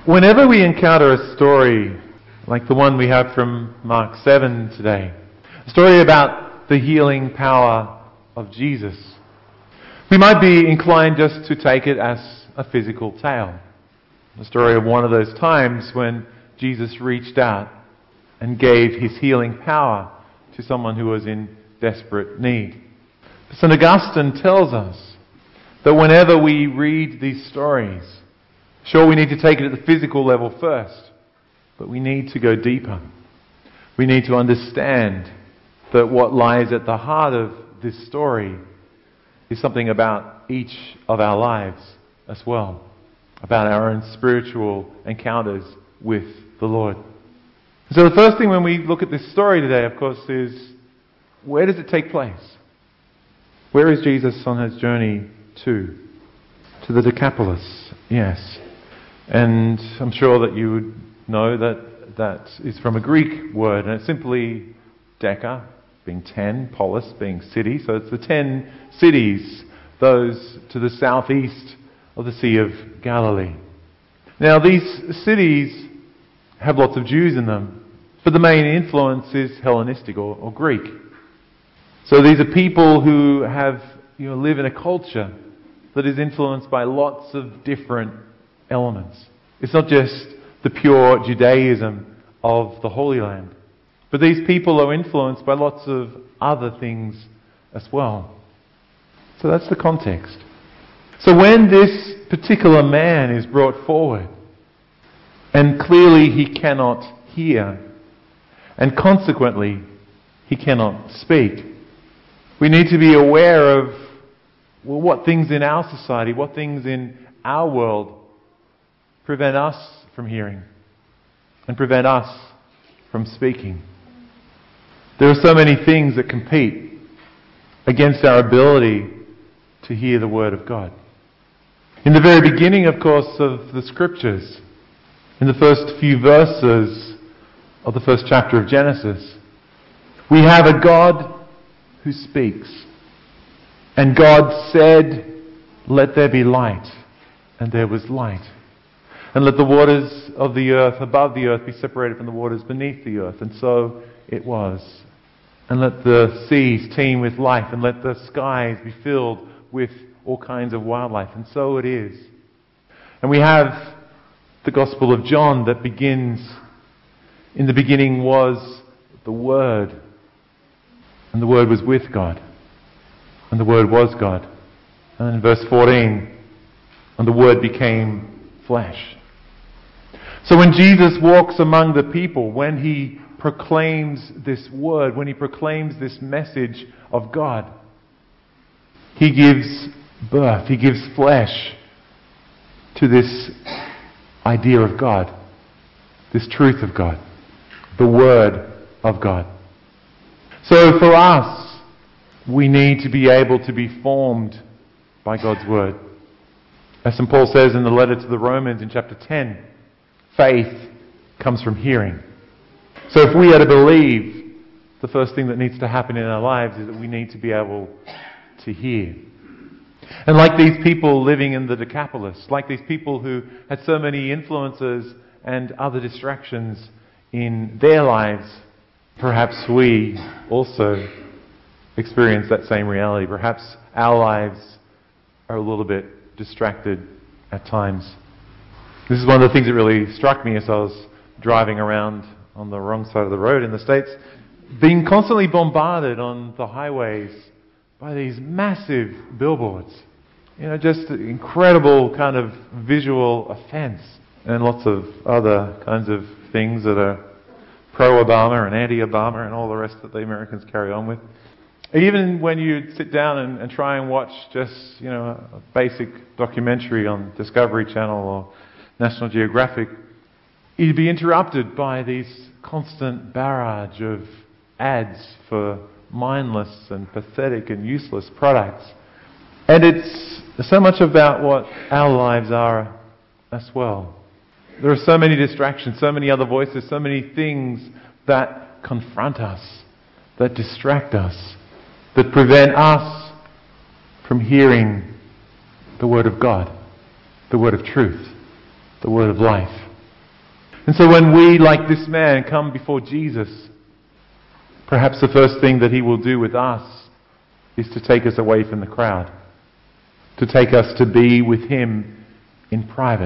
Whenever we encounter a story like the one we have from Mark 7 today, a story about the healing power of Jesus, we might be inclined just to take it as a physical tale. The story of one of those times when Jesus reached out and gave his healing power to someone who was in desperate need. St. Augustine tells us that whenever we read these stories, sure, we need to take it at the physical level first, but we need to go deeper. We need to understand that what lies at the heart of this story is something about each of our lives as well, about our own spiritual encounters with the Lord. So the first thing when we look at this story today, of course, is where does it take place? Where is Jesus on his journey to? To the Decapolis, yes. And I'm sure that you would know that that is from a Greek word, and it's simply deca, being 10, polis, being city. So it's the 10 cities, those to the southeast of the Sea of Galilee. Now these cities have lots of Jews in them, but the main influence is Hellenistic or Greek. So these are people who have, live in a culture that is influenced by lots of different elements. It's not just the pure Judaism of the Holy Land, but these people are influenced by lots of other things as well. So that's the context. So when this particular man is brought forward, and clearly he cannot hear, and consequently he cannot speak, we need to be aware of what things in our society, what things in our world prevent us from hearing and prevent us from speaking. There are so many things that compete against our ability to hear the Word of God. In the very beginning, of course, of the Scriptures, in the first few verses of the first chapter of Genesis, we have a God who speaks. And God said, "Let there be light." And there was light. "And let the waters of the earth above the earth be separated from the waters beneath the earth." And so it was. "And let the seas teem with life, and let the skies be filled with all kinds of wildlife." And so it is. And we have the Gospel of John that begins, "In the beginning was the Word, and the Word was with God, and the Word was God." And in verse 14, "And the Word became flesh." So when Jesus walks among the people, when he proclaims this word, when he proclaims this message of God, he gives birth, he gives flesh to this idea of God, this truth of God, the Word of God. So for us, we need to be able to be formed by God's Word. As St. Paul says in the letter to the Romans in chapter 10, faith comes from hearing. So if we are to believe, the first thing that needs to happen in our lives is that we need to be able to hear. And like these people living in the Decapolis, like these people who had so many influences and other distractions in their lives, perhaps we also experience that same reality. Perhaps our lives are a little bit distracted at times. This is one of the things that really struck me as I was driving around on the wrong side of the road in the States, being constantly bombarded on the highways by these massive billboards. Just incredible kind of visual offense, and lots of other kinds of things that are pro-Obama and anti-Obama and all the rest that the Americans carry on with. Even when you sit down and try and watch just, a basic documentary on Discovery Channel or National Geographic, you'd be interrupted by these constant barrage of ads for mindless and pathetic and useless products. And it's so much about what our lives are as well. There are so many distractions, so many other voices, so many things that confront us, that distract us, that prevent us from hearing the Word of God, the Word of truth, the Word of life. And so when we, like this man, come before Jesus, perhaps the first thing that he will do with us is to take us away from the crowd, to take us to be with him in private,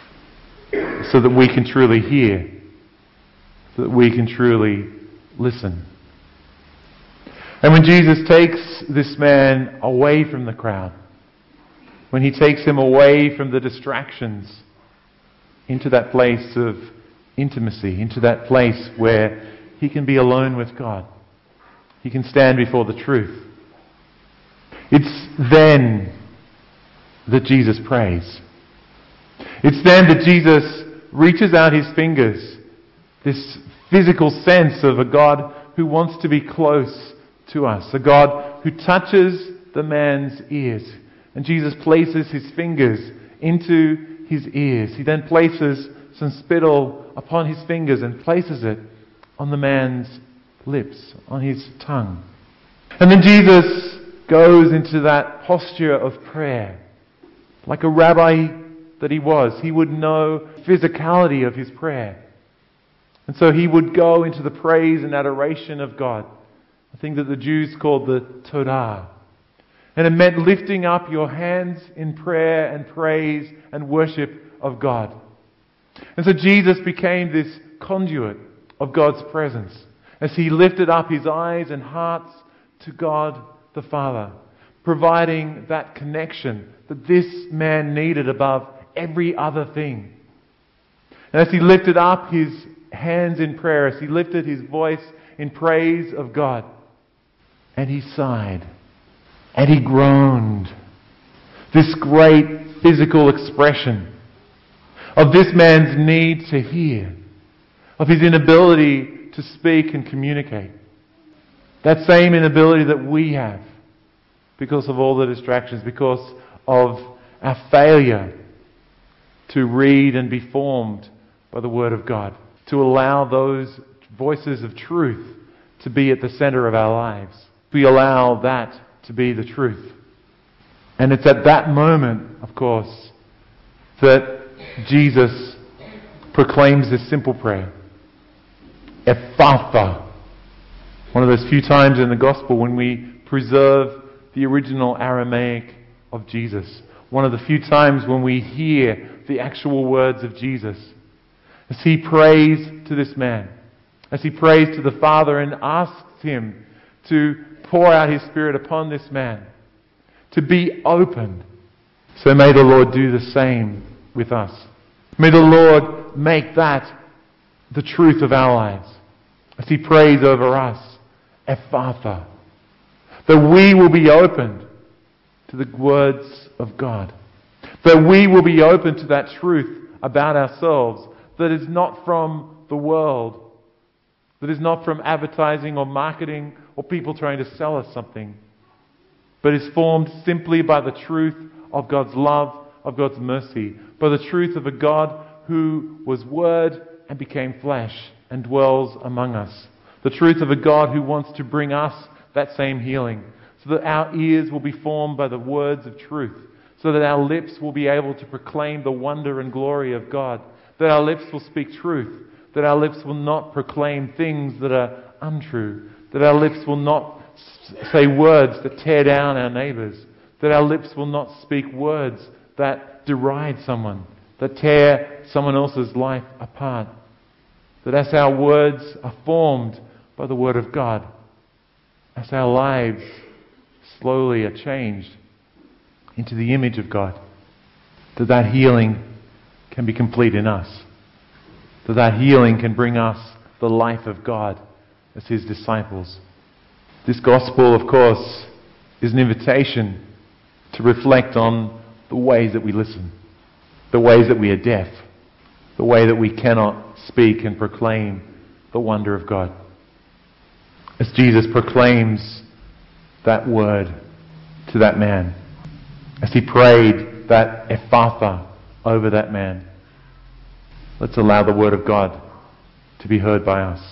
so that we can truly hear, so that we can truly listen. And when Jesus takes this man away from the crowd, when he takes him away from the distractions into that place of intimacy, into that place where he can be alone with God, he can stand before the truth, it's then that Jesus prays. It's then that Jesus reaches out his fingers, this physical sense of a God who wants to be close to us, a God who touches the man's ears. And Jesus places his fingers into his ears. He then places some spittle upon his fingers and places it on the man's lips, on his tongue. And then Jesus goes into that posture of prayer. Like a rabbi that he was, he would know the physicality of his prayer. And so he would go into the praise and adoration of God, a thing that the Jews called the Todah. And it meant lifting up your hands in prayer and praise and worship of God. And so Jesus became this conduit of God's presence as he lifted up his eyes and hearts to God the Father, providing that connection that this man needed above every other thing. And as he lifted up his hands in prayer, as he lifted his voice in praise of God, and he sighed, and he groaned, this great physical expression of this man's need to hear, of his inability to speak and communicate. That same inability that we have because of all the distractions, because of our failure to read and be formed by the Word of God, to allow those voices of truth to be at the center of our lives. We allow that to be the truth. And it's at that moment, of course, that Jesus proclaims this simple prayer. Ephphatha. One of those few times in the Gospel when we preserve the original Aramaic of Jesus. One of the few times when we hear the actual words of Jesus. As he prays to this man. As he prays to the Father and asks him to pour out his Spirit upon this man. To be open. So may the Lord do the same with us. May the Lord make that the truth of our lives. As he prays over us. Ephphatha. That we will be opened to the words of God. That we will be open to that truth about ourselves that is not from the world, that is not from advertising or marketing or people trying to sell us something, but is formed simply by the truth of God's love, of God's mercy, by the truth of a God who was Word and became flesh and dwells among us. The truth of a God who wants to bring us that same healing, so that our ears will be formed by the words of truth, so that our lips will be able to proclaim the wonder and glory of God, that our lips will speak truth, that our lips will not proclaim things that are untrue, that our lips will not say words that tear down our neighbours, that our lips will not speak words that deride someone, that tear someone else's life apart. That as our words are formed by the Word of God, as our lives slowly are changed into the image of God, that healing can be complete in us. That healing can bring us the life of God as His disciples. This gospel, of course, is an invitation to reflect on the ways that we listen, the ways that we are deaf, the way that we cannot speak and proclaim the wonder of God. As Jesus proclaims that word to that man, as he prayed that Ephphatha over that man, let's allow the word of God to be heard by us.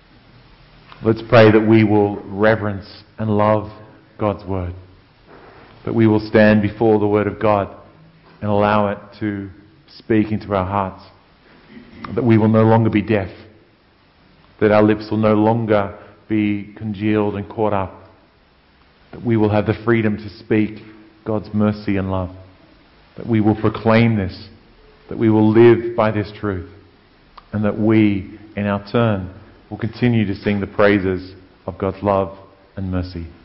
Let's pray that we will reverence and love God's word, that we will stand before the word of God and allow it to speak into our hearts, that we will no longer be deaf, that our lips will no longer be congealed and caught up, that we will have the freedom to speak God's mercy and love, that we will proclaim this, that we will live by this truth, and that we, in our turn, will continue to sing the praises of God's love and mercy.